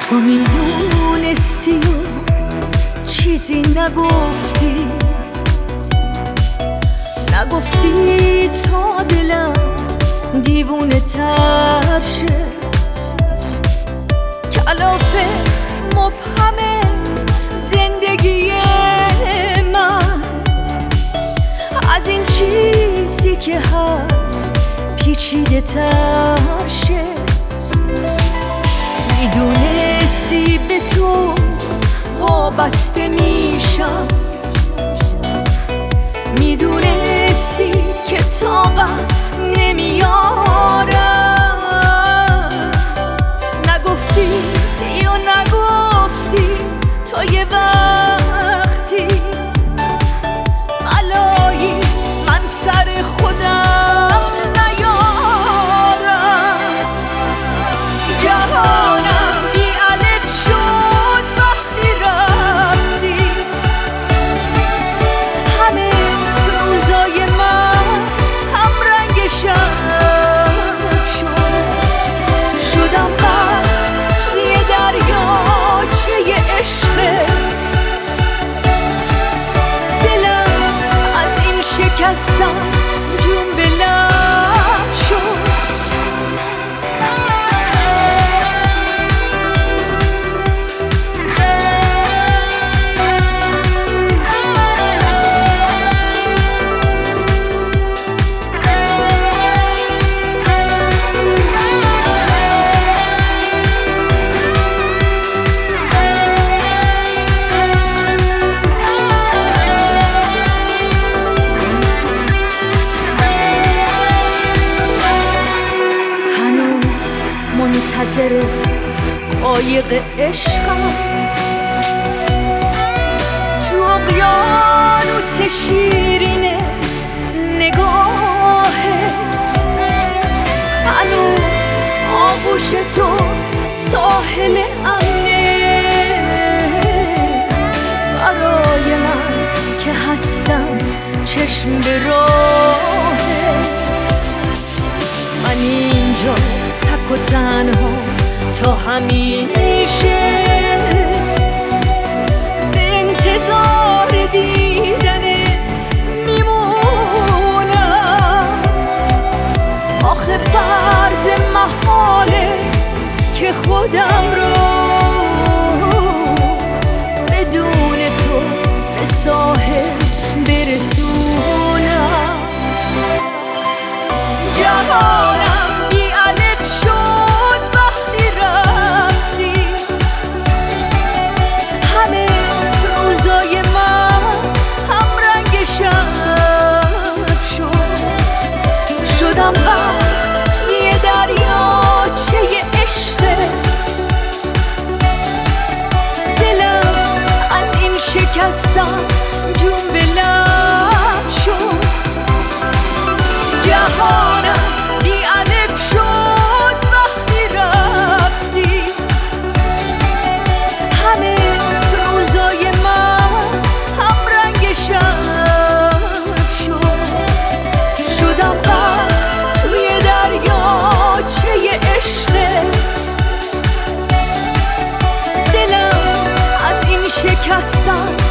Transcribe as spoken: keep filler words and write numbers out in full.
تو میدونستی و چیزی نگفتی، نگفتی تا دلم دیوونه تر شه. کلافه مبهمه زندگی من، از این چیزی که هست پیچیده تر شه. میدونستی به تو وابسته میشم، میدونستی که طاقت نمیارم، نگفتی یا نگفتی تا یه وقتی بلایی من سر خودم نیارم. جهانم بی الف شد وقتی رفتی، همه روزای من هم رنگ شب شد. شدم غرق توی دریاچه عشقت، دلم از این شکستم جون به لب شد. منتظر قایق عشقم تو اقیانوس شیرین نگاهت، هنوز آغوش تو ساحل امنه برای من که هستم چشم به راهت. من اینجا تک و تنها تا همیشه به انتظار دیدنت میمونم. آخه فرض محاله که خودم رو بدون تو به ساحل برسونم. جهانم بی الف شد وقتی رفتی، همه روزای من هم رنگ شب شد. شدم غرق توی دریاچه عشقت، دلم از این شکستم جون به لب شد. جهانم بی الف شد وقتی رفتی، همه روزای من هم رنگ شب شد. شدم غرق توی دریاچه عشقت، دلم از این شکستم